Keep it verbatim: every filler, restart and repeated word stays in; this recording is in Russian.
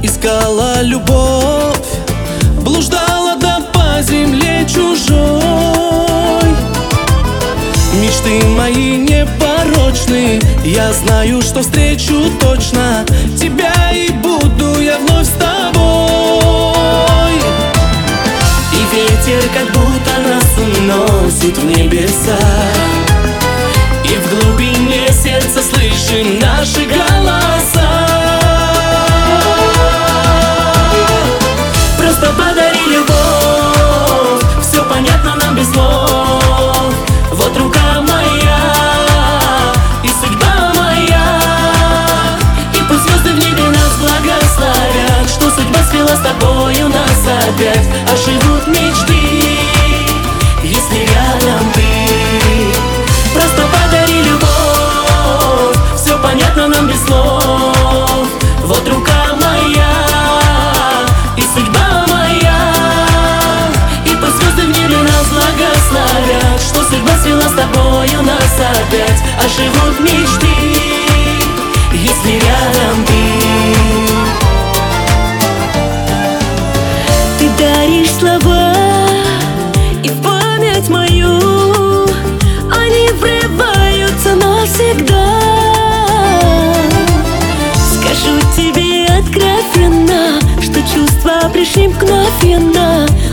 искала любовь, блуждала да по земле чужой. Мечты мои непорочны, я знаю, что встречу точно тебя, и буду я вновь с тобой. И ветер как будто нас уносит в небеса, и в глубине сердца слышим наши голоса. Просто подари любовь, все понятно нам без слов. Вот рука моя и судьба моя, и пусть звезды в небе нас благословят, что судьба свела с тобою нас опять. Оживут мечты, если рядом ты. Просто подари любовь, все понятно нам без слов. Вот рука моя и судьба моя, и пусть звезды в небе нас благословят, что судьба свела с тобою нас опять. Оживут мечты, если рядом ты. Ты даришь слова и в память мою, они врываются навсегда. Скажу тебе откровенно, что чувства пришли мгновенно,